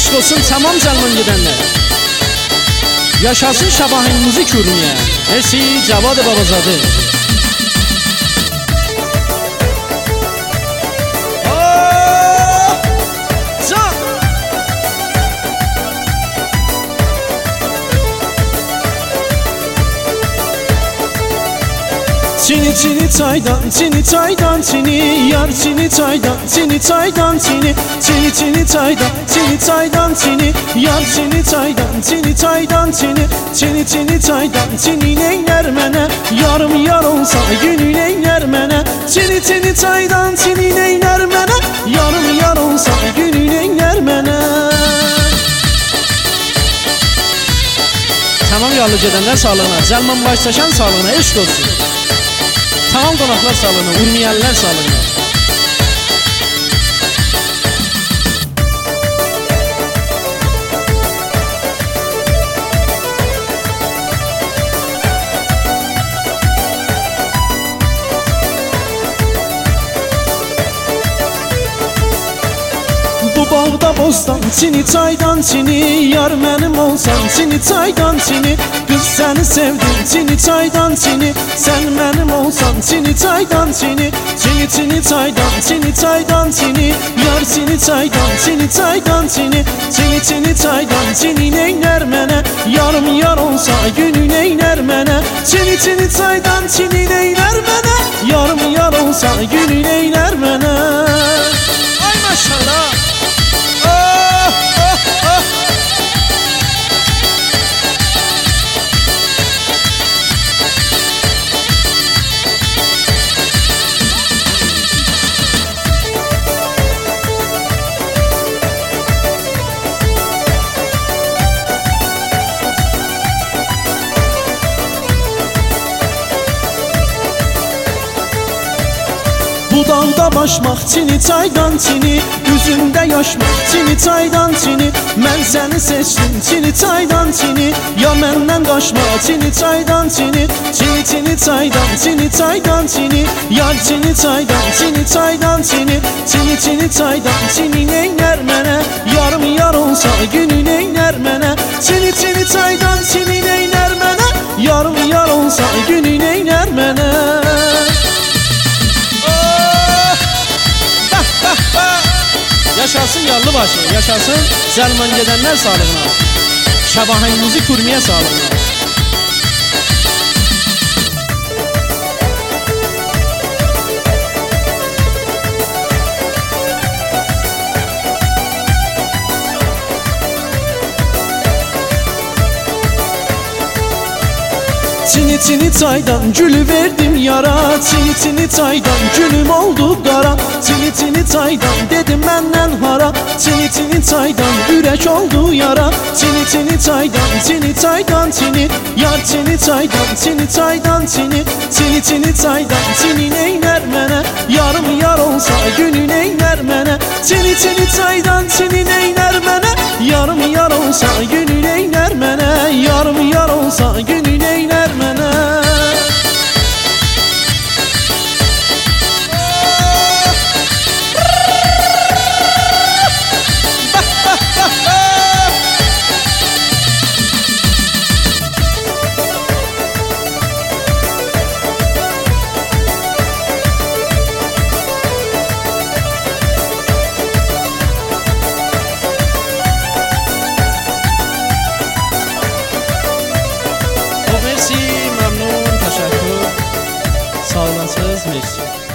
Eşq olsun tamam Zalman gedənlər. Yaşasın Şabahin müzik ürünüyə. Mersi Cavad Babazadə. Çini çini çaydan, çini çaydan, çini yar çini çaydan, çini çaydan, çini çini çini çaydan, çini çaydan, çini yar çini çaydan, çini çaydan, çini çini çini çaydan, çini neyler mene, yarım yar olsa günü neyler mene, çini çini çaydan, çini neyler mene, yarım yar olsa günü neyler mene. Tamam yollu gedənlər sağlığına, Zalman başlaşan sağlığına, eşq olsun. Tamam qonaqlar sağlığına, urmiyenlər sağlığına. Bu bağda bostan, çini çaydan, çini yar mənim olsan, çini çaydan, çini kız səni sevdim, çini çaydan, çini sen mənim olsan, çini çaydan, çini çini çini çaydan, çini çaydan, çini yar çini çaydan, çini çaydan, çini çini çini çaydan, çini neyler mənə, yarım yar olsa günü neyler mənə, çini çini çaydan, çini neyler mənə, yarım yar olsa günü neyler mənə. Ay maşallah. Bu dağda başmaq, çini çaydan, çini üzümdə yaşmaq, çini çaydan, çini mən səni seçdim, çini çaydan, çini ya məndən qaçma, çini çaydan, çini çini çini çaydan, çini çaydan, çini yar çini çaydan, çini çaydan, çini çini çini çaydan, çini neylər mənə, yarım yar olsa günü neylər mənə, çini çini çaydan, çini neylər mənə, yarım yar olsa günü neylər mənə. Yaşasın Yallıbaşı, yaşasın Zalman gedənlər sağlığına, Şabahin müzik ürünüyə sağlığına. Çini çini çaydan gülü verdim yara, çini çini çaydan gülüm oldu qara, çini çini çaydan dedim məndən hara, çini çini çaydan ürək oldu yara, çini çini çaydan, çini çaydan, çini yar çini çaydan, çini çaydan, çini çini çini çaydan, çini neylər mənə, yarım yar olsa günü neylər mənə, çini çini çaydan, çini neylər mənə, yarım yar olsa günü neylər mənə, yarım yar olsa günü neylər mənə. Mersi, məmnun, təşəkkür. Sağ olasınız, mersi.